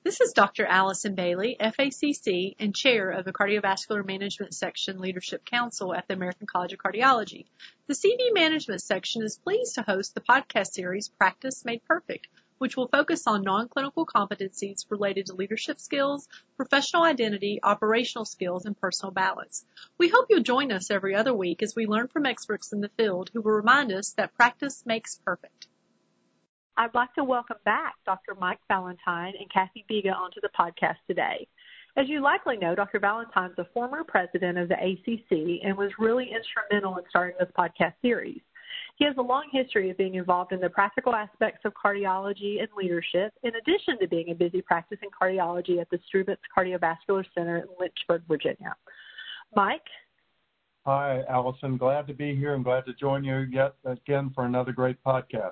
This is Dr. Allison Bailey, FACC and Chair of the Cardiovascular Management Section Leadership Council at the American College of Cardiology. The CV Management Section is pleased to host the podcast series Practice Made Perfect, which will focus on non-clinical competencies related to leadership skills, professional identity, operational skills, and personal balance. We hope you'll join us every other week as we learn from experts in the field who will remind us that practice makes perfect. I'd like to welcome back Dr. Mike Valentine and Kathy Biga onto the podcast today. As you likely know, Dr. Valentine is a former president of the ACC and was really instrumental in starting this podcast series. He has a long history of being involved in the practical aspects of cardiology and leadership, in addition to being a busy practicing cardiology at the Strubitz Cardiovascular Center in Lynchburg, Virginia. Mike? Hi, Allison. Glad to be here and glad to join you yet again for another great podcast.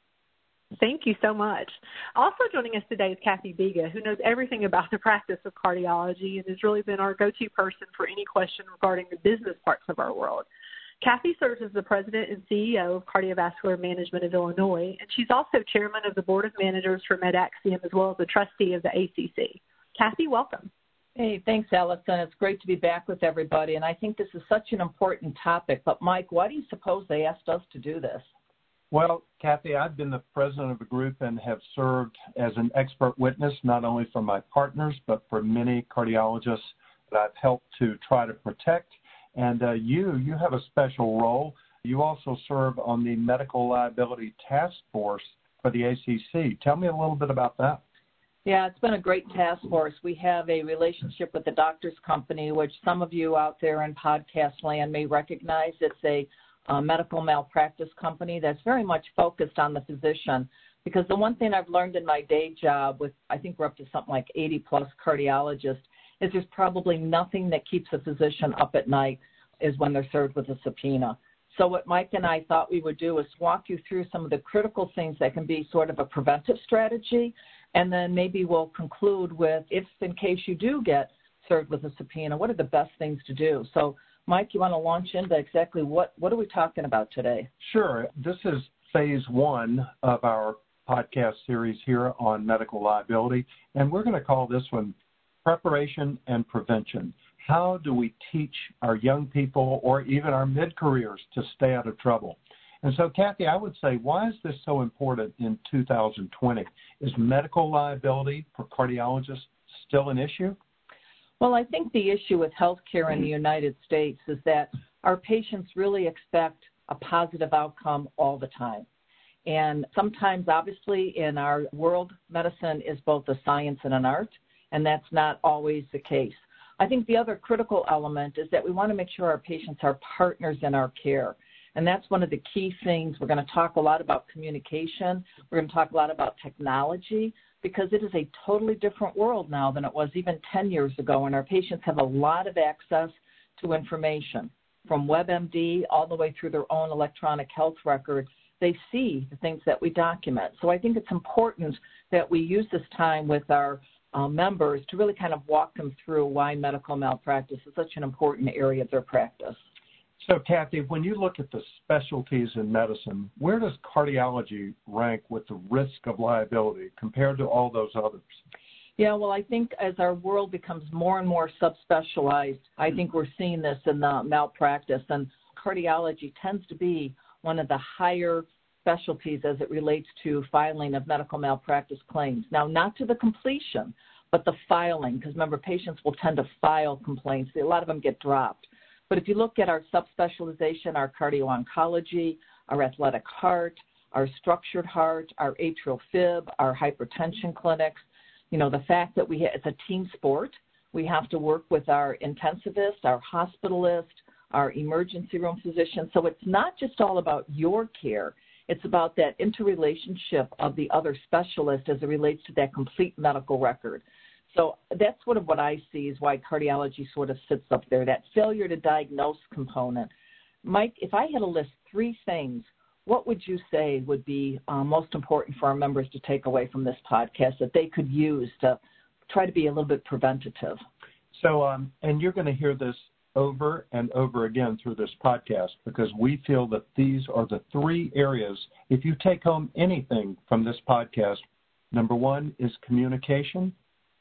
Thank you so much. Also joining us today is Kathy Biga, who knows everything about the practice of cardiology and has really been our go-to person for any question regarding the business parts of our world. Kathy serves as the president and CEO of Cardiovascular Management of Illinois, and she's also chairman of the Board of Managers for MedAxiom as well as a trustee of the ACC. Kathy, welcome. Hey, thanks, Allison. It's great to be back with everybody, and I think this is such an important topic. But, Mike, why do you suppose they asked us to do this? Well, Kathy, I've been the president of a group and have served as an expert witness not only for my partners but for many cardiologists that I've helped to try to protect. And you have a special role. You also serve on the Medical Liability Task Force for the ACC. Tell me a little bit about that. Yeah, it's been a great task force. We have a relationship with the Doctors Company, which some of you out there in podcast land may recognize. It's a medical malpractice company that's very much focused on the physician, because the one thing I've learned in my day job with, I think we're up to something like 80-plus cardiologists, is there's probably nothing that keeps a physician up at night is when they're served with a subpoena. So what Mike and I thought we would do is walk you through some of the critical things that can be sort of a preventive strategy, and then maybe we'll conclude with, if in case you do get served with a subpoena, what are the best things to do? So Mike, you want to launch into exactly what are we talking about today? Sure. This is phase one of our podcast series here on medical liability, and we're going to call this one Preparation and Prevention. How do we teach our young people or even our mid-careers to stay out of trouble? And so, Kathy, I would say, why is this so important in 2020? Is medical liability for cardiologists still an issue? Well, I think the issue with healthcare in the United States is that our patients really expect a positive outcome all the time. And sometimes, obviously, in our world, medicine is both a science and an art, and that's not always the case. I think the other critical element is that we want to make sure our patients are partners in our care. And that's one of the key things. We're going to talk a lot about communication. We're going to talk a lot about technology, because it is a totally different world now than it was even 10 years ago, and our patients have a lot of access to information, from WebMD all the way through their own electronic health record. They see the things that we document. So I think it's important that we use this time with our members to really kind of walk them through why medical malpractice is such an important area of their practice. So, Kathy, when you look at the specialties in medicine, where does cardiology rank with the risk of liability compared to all those others? Yeah, well, I think as our world becomes more and more subspecialized, I think we're seeing this in the malpractice, and cardiology tends to be one of the higher specialties as it relates to filing of medical malpractice claims. Now, not to the completion, but the filing, because remember, patients will tend to file complaints. A lot of them get dropped. But if you look at our subspecialization, our cardio-oncology, our athletic heart, our structured heart, our atrial fib, our hypertension clinics, you know, the fact that it's a team sport, we have to work with our intensivist, our hospitalist, our emergency room physician. So it's not just all about your care. It's about that interrelationship of the other specialist as it relates to that complete medical record. So that's sort of what I see is why cardiology sort of sits up there, that failure to diagnose component. Mike, if I had to list three things, what would you say would be most important for our members to take away from this podcast that they could use to try to be a little bit preventative? So, and you're going to hear this over and over again through this podcast, because we feel that these are the three areas. If you take home anything from this podcast, number one is communication,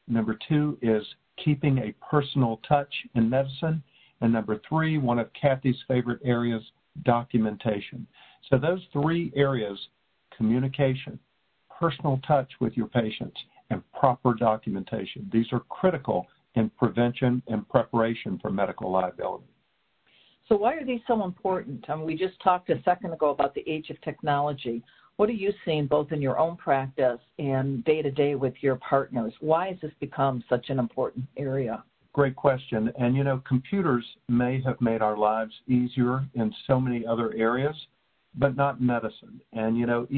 Number 2 is keeping a personal touch in medicine. And number 3, one of Kathy's favorite areas, documentation. So those 3 areas, communication, personal touch with your patients, and proper documentation, these are critical in prevention and preparation for medical liability. So why are these so important? I mean, we just talked a second ago about the age of technology. What are you seeing both in your own practice and day-to-day with your partners? Why has this become such an important area? Great question. And, computers may have made our lives easier in so many other areas, but not medicine. And,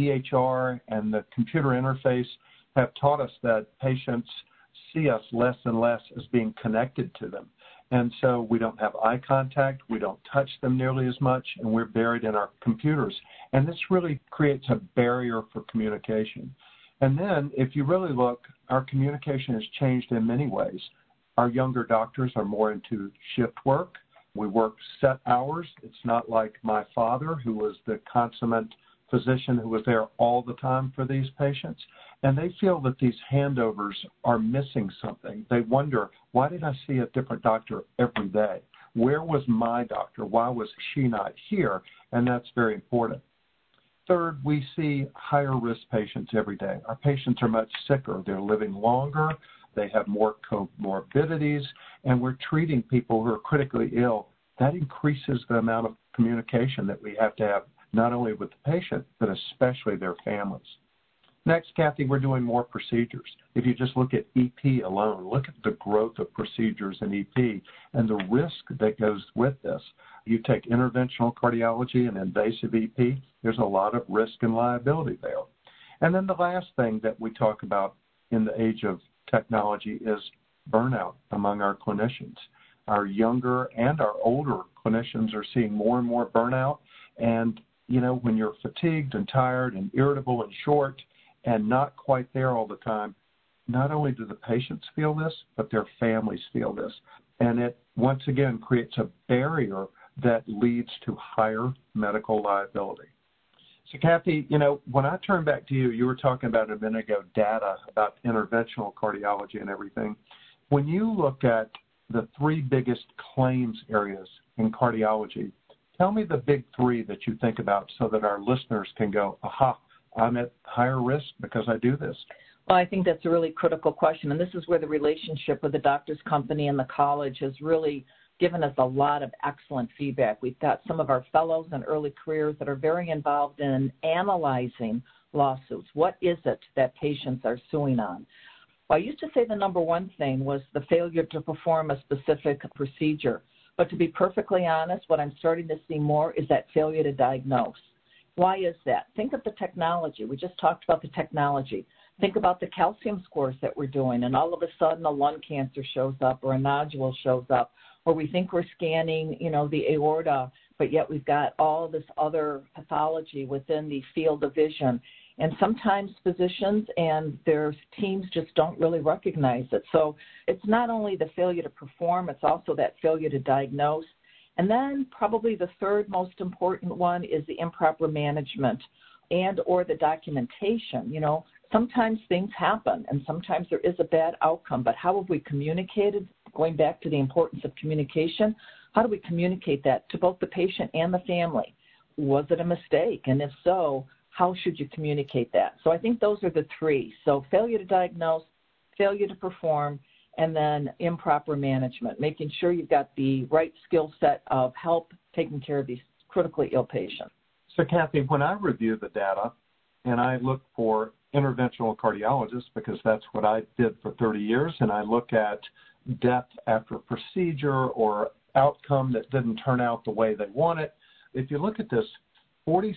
EHR and the computer interface have taught us that patients see us less and less as being connected to them. And so we don't have eye contact, we don't touch them nearly as much, and we're buried in our computers. And this really creates a barrier for communication. And then, if you really look, our communication has changed in many ways. Our younger doctors are more into shift work. We work set hours. It's not like my father, who was the consummate physician who was there all the time for these patients. And they feel that these handovers are missing something. They wonder, why did I see a different doctor every day? Where was my doctor? Why was she not here? And that's very important. Third, we see higher risk patients every day. Our patients are much sicker. They're living longer. They have more comorbidities, and we're treating people who are critically ill. That increases the amount of communication that we have to have, not only with the patient, but especially their families. Next, Kathy, we're doing more procedures. If you just look at EP alone, look at the growth of procedures in EP and the risk that goes with this. You take interventional cardiology and invasive EP, there's a lot of risk and liability there. And then the last thing that we talk about in the age of technology is burnout among our clinicians. Our younger and our older clinicians are seeing more and more burnout. And, when you're fatigued and tired and irritable and short and not quite there all the time, not only do the patients feel this, but their families feel this. And it, once again, creates a barrier that leads to higher medical liability. So, Kathy, when I turn back to you, you were talking about a minute ago data about interventional cardiology and everything. When you look at the 3 biggest claims areas in cardiology, tell me the big 3 that you think about so that our listeners can go, aha, I'm at higher risk because I do this. Well, I think that's a really critical question, and this is where the relationship with the doctor's company and the college has really given us a lot of excellent feedback. We've got some of our fellows and early careers that are very involved in analyzing lawsuits. What is it that patients are suing on? Well, I used to say the number one thing was the failure to perform a specific procedure. But to be perfectly honest, what I'm starting to see more is that failure to diagnose. Why is that? Think of the technology. We just talked about the technology. Think about the calcium scores that we're doing, and all of a sudden a lung cancer shows up or a nodule shows up, or we think we're scanning, the aorta, but yet we've got all this other pathology within the field of vision. And sometimes physicians and their teams just don't really recognize it. So it's not only the failure to perform, it's also that failure to diagnose. And then probably the third most important one is the improper management and or the documentation. Sometimes things happen and sometimes there is a bad outcome, but how have we communicated? Going back to the importance of communication, how do we communicate that to both the patient and the family? Was it a mistake? And if so, how should you communicate that? So I think those are the 3. So failure to diagnose, failure to perform, and then improper management, making sure you've got the right skill set of help taking care of these critically ill patients. So, Kathy, when I review the data and I look for interventional cardiologists, because that's what I did for 30 years, and I look at death after procedure or outcome that didn't turn out the way they wanted, if you look at this, 46%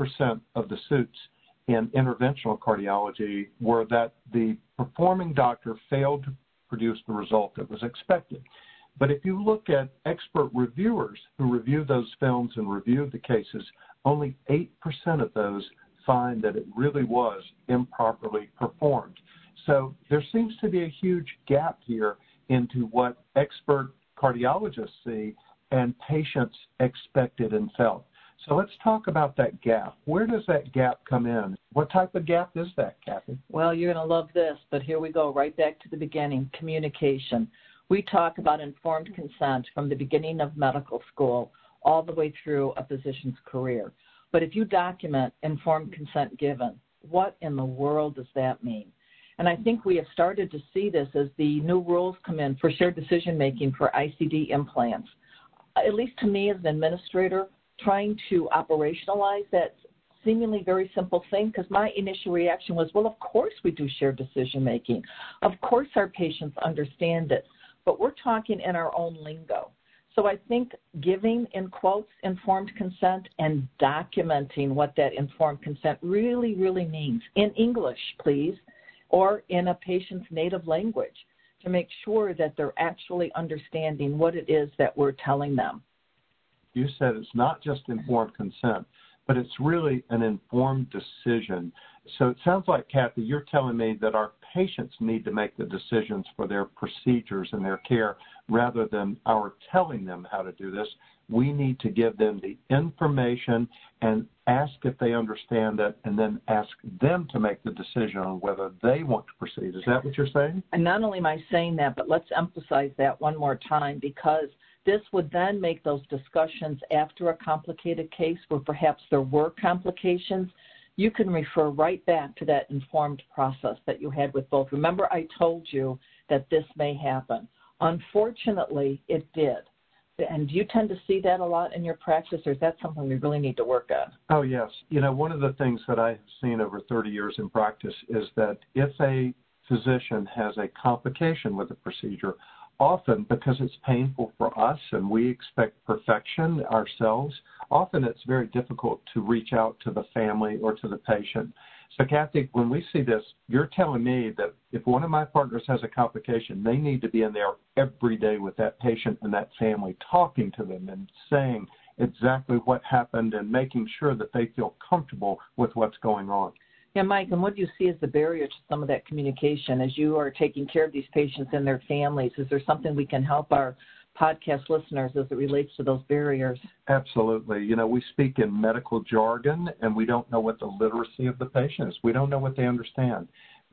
of the suits in interventional cardiology were that the performing doctor failed to produce the result that was expected. But if you look at expert reviewers who reviewed those films and reviewed the cases, only 8% of those find that it really was improperly performed. So there seems to be a huge gap here into what expert cardiologists see and patients expected and felt. So let's talk about that gap. Where does that gap come in? What type of gap is that, Kathy? Well, you're going to love this, but here we go, right back to the beginning, communication. We talk about informed consent from the beginning of medical school all the way through a physician's career. But if you document informed consent given, what in the world does that mean? And I think we have started to see this as the new rules come in for shared decision-making for ICD implants. At least to me as an administrator, trying to operationalize that seemingly very simple thing, because my initial reaction was, well, of course we do shared decision-making. Of course our patients understand it, but we're talking in our own lingo. So I think giving, in quotes, informed consent and documenting what that informed consent really, really means in English, please, or in a patient's native language to make sure that they're actually understanding what it is that we're telling them. You said it's not just informed consent, but it's really an informed decision. So it sounds like, Kathy, you're telling me that our patients need to make the decisions for their procedures and their care rather than our telling them how to do this. We need to give them the information and ask if they understand it, and then ask them to make the decision on whether they want to proceed. Is that what you're saying? And not only am I saying that, but let's emphasize that one more time, because this would then make those discussions after a complicated case where perhaps there were complications. You can refer right back to that informed process that you had with both. Remember, I told you that this may happen. Unfortunately, it did. And do you tend to see that a lot in your practice, or is that something we really need to work on? Oh, yes. You know, one of the things that I've seen over 30 years in practice is that if a physician has a complication with a procedure, often because it's painful for us and we expect perfection ourselves, often it's very difficult to reach out to the family or to the patient. So, Kathy, when we see this, you're telling me that if one of my partners has a complication, they need to be in there every day with that patient and that family, talking to them and saying exactly what happened and making sure that they feel comfortable with what's going on. Yeah, Mike, and what do you see as the barrier to some of that communication as you are taking care of these patients and their families? Is there something we can help our podcast listeners as it relates to those barriers? Absolutely. You know, we speak in medical jargon, and we don't know what the literacy of the patient is. We don't know what they understand.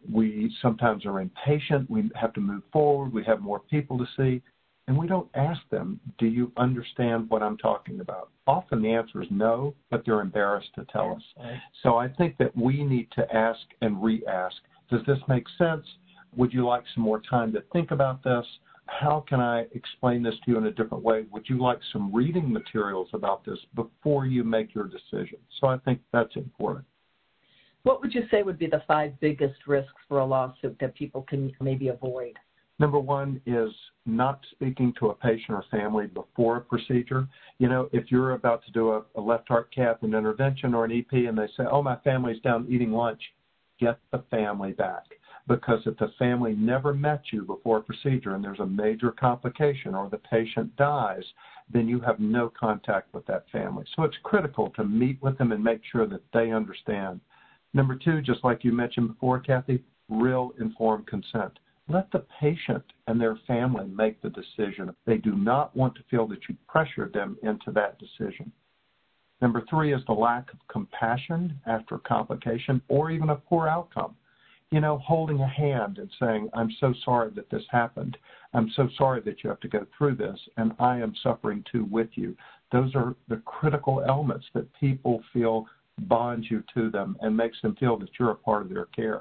We sometimes are impatient. We have to move forward. We have more people to see. And we don't ask them, do you understand what I'm talking about? Often the answer is no, but they're embarrassed to tell us. Right. So I think that we need to ask and re-ask. Does this make sense? Would you like some more time to think about this? How can I explain this to you in a different way? Would you like some reading materials about this before you make your decision? So I think that's important. What would you say would be the 5 biggest risks for a lawsuit that people can maybe avoid? Number one is not speaking to a patient or family before a procedure. You know, if you're about to do a left heart cath, an intervention, or an EP, and they say, oh, my family's down eating lunch, get the family back. Because if the family never met you before a procedure and there's a major complication or the patient dies, then you have no contact with that family. So it's critical to meet with them and make sure that they understand. Number 2, just like you mentioned before, Kathy, real informed consent. Let the patient and their family make the decision. They do not want to feel that you pressured them into that decision. Number 3 is the lack of compassion after a complication or even a poor outcome. You know, holding a hand and saying, I'm so sorry that this happened. I'm so sorry that you have to go through this, and I am suffering too with you. Those are the critical elements that people feel bonds you to them and makes them feel that you're a part of their care.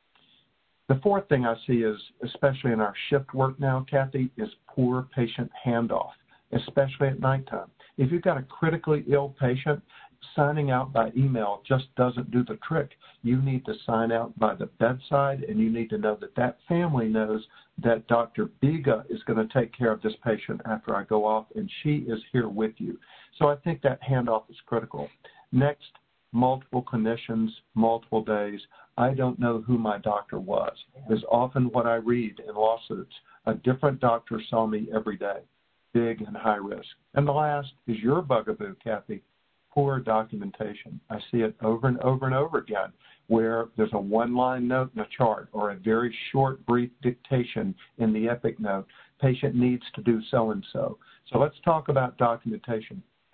The 4th thing I see is, especially in our shift work now, Kathy, is poor patient handoff, especially at nighttime. If you've got a critically ill patient, signing out by email just doesn't do the trick. You need to sign out by the bedside, and you need to know that that family knows that Dr. Biga is going to take care of this patient after I go off, and she is here with you. So I think that handoff is critical. Next, multiple clinicians, multiple days. I don't know who my doctor was is often what I read in lawsuits. A different doctor saw me every day, big and high risk. And the last is your bugaboo, Kathy, poor documentation. I see it over and over and over again where there's a one-line note in a chart or a very short, brief dictation in the epic note. Patient needs to do so-and-so. So let's talk about documentation.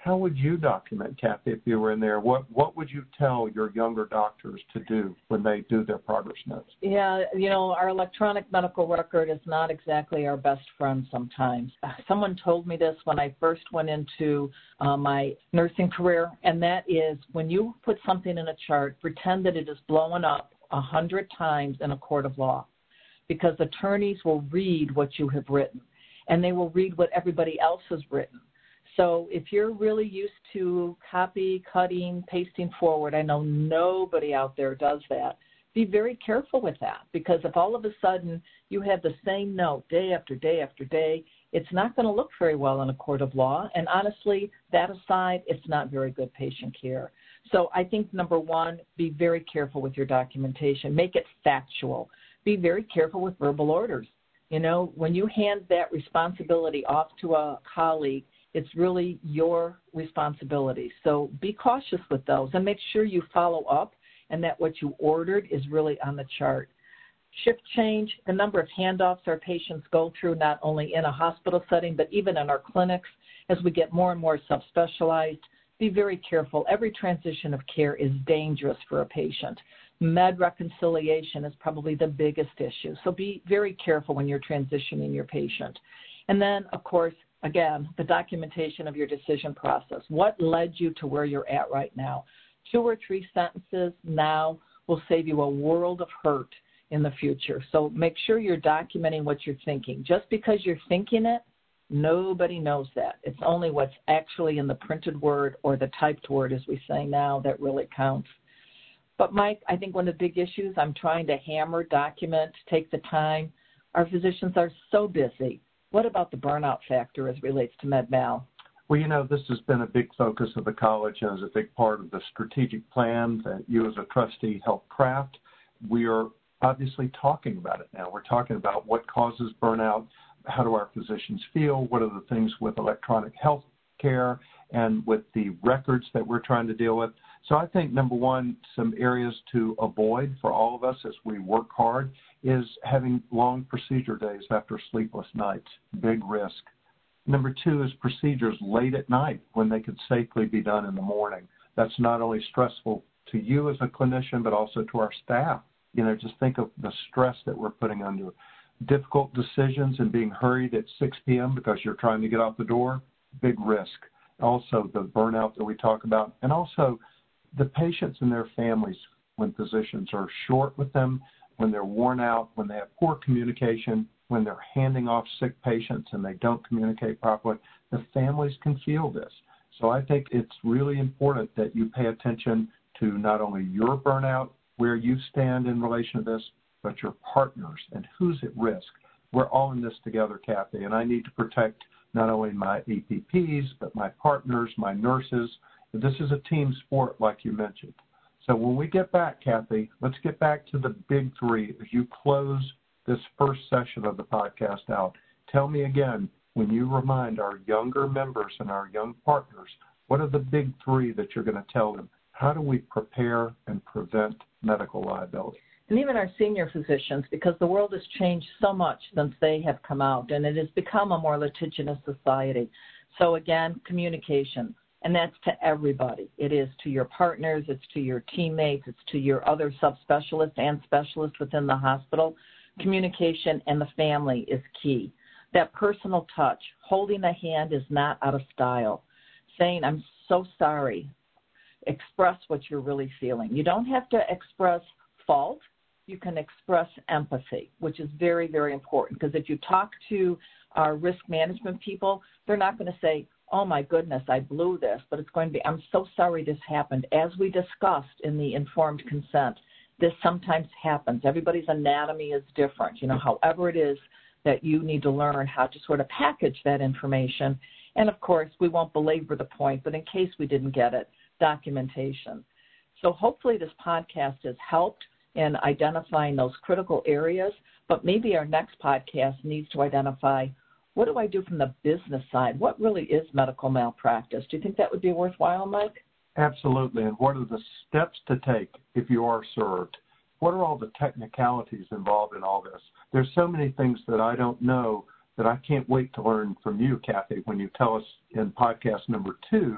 How would you document, Kathy, if you were in there? What would you tell your younger doctors to do when they do their progress notes? Yeah, our electronic medical record is not exactly our best friend sometimes. Someone told me this when I first went into my nursing career, and that is when you put something in a chart, pretend that it is blowing up 100 times in a court of law, because attorneys will read what you have written, and they will read what everybody else has written. So if you're really used to copy, cutting, pasting forward, I know nobody out there does that. Be very careful with that, because if all of a sudden you have the same note day after day after day, it's not going to look very well in a court of law. And honestly, that aside, it's not very good patient care. So I think, number one, be very careful with your documentation. Make it factual. Be very careful with verbal orders. When you hand that responsibility off to a colleague, it's really your responsibility. So be cautious with those and make sure you follow up and that what you ordered is really on the chart. Shift change, the number of handoffs our patients go through, not only in a hospital setting, but even in our clinics, as we get more and more subspecialized. Be very careful. Every transition of care is dangerous for a patient. Med reconciliation is probably the biggest issue. So be very careful when you're transitioning your patient. And then, of course, again, the documentation of your decision process. What led you to where you're at right now? 2 or 3 sentences now will save you a world of hurt in the future. So make sure you're documenting what you're thinking. Just because you're thinking it, nobody knows that. It's only what's actually in the printed word or the typed word, as we say now, that really counts. But, Mike, I think one of the big issues I'm trying to hammer, document, take the time, our physicians are so busy. What about the burnout factor as relates to MedMal? Well, this has been a big focus of the college and is a big part of the strategic plan that you as a trustee help craft. We are obviously talking about it now. We're talking about what causes burnout, how do our physicians feel, what are the things with electronic health care and with the records that we're trying to deal with. So I think, number one, some areas to avoid for all of us as we work hard is having long procedure days after sleepless nights, big risk. Number 2 is procedures late at night when they could safely be done in the morning. That's not only stressful to you as a clinician, but also to our staff. Just think of the stress that we're putting under. Difficult decisions and being hurried at 6 p.m. because you're trying to get out the door, big risk. Also the burnout that we talk about, and also the patients and their families when physicians are short with them, when they're worn out, when they have poor communication, when they're handing off sick patients and they don't communicate properly, the families can feel this. So I think it's really important that you pay attention to not only your burnout, where you stand in relation to this, but your partners and who's at risk. We're all in this together, Kathy, and I need to protect not only my APPs, but my partners, my nurses. This is a team sport, like you mentioned. So when we get back, Kathy, let's get back to the big 3. As you close this first session of the podcast out, tell me again, when you remind our younger members and our young partners, what are the big 3 that you're going to tell them? How do we prepare and prevent medical liability? And even our senior physicians, because the world has changed so much since they have come out, and it has become a more litigious society. So again, communication. And that's to everybody. It is to your partners, it's to your teammates, it's to your other subspecialists and specialists within the hospital. Communication and the family is key. That personal touch, holding a hand is not out of style. Saying, I'm so sorry. Express what you're really feeling. You don't have to express fault. You can express empathy, which is very, very important. Because if you talk to our risk management people, they're not going to say, oh, my goodness, I blew this, but it's going to be, I'm so sorry this happened. As we discussed in the informed consent, this sometimes happens. Everybody's anatomy is different. However it is that you need to learn how to sort of package that information. And, of course, we won't belabor the point, but in case we didn't get it, documentation. So hopefully this podcast has helped in identifying those critical areas, but maybe our next podcast needs to identify, what do I do from the business side? What really is medical malpractice? Do you think that would be worthwhile, Mike? Absolutely. And what are the steps to take if you are served? What are all the technicalities involved in all this? There's so many things that I don't know that I can't wait to learn from you, Kathy, when you tell us in podcast number 2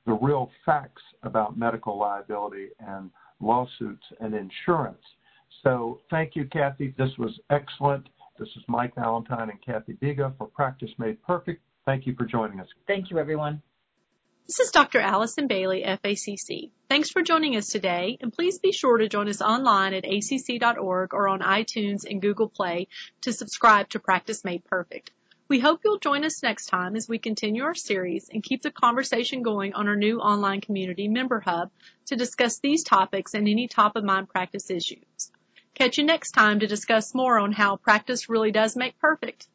the real facts about medical liability and lawsuits and insurance. So thank you, Kathy. This was excellent. This is Mike Valentine and Kathy Biga for Practice Made Perfect. Thank you for joining us. Thank you, everyone. This is Dr. Allison Bailey, FACC. Thanks for joining us today, and please be sure to join us online at acc.org or on iTunes and Google Play to subscribe to Practice Made Perfect. We hope you'll join us next time as we continue our series and keep the conversation going on our new online community Member Hub to discuss these topics and any top-of-mind practice issues. Catch you next time to discuss more on how practice really does make perfect.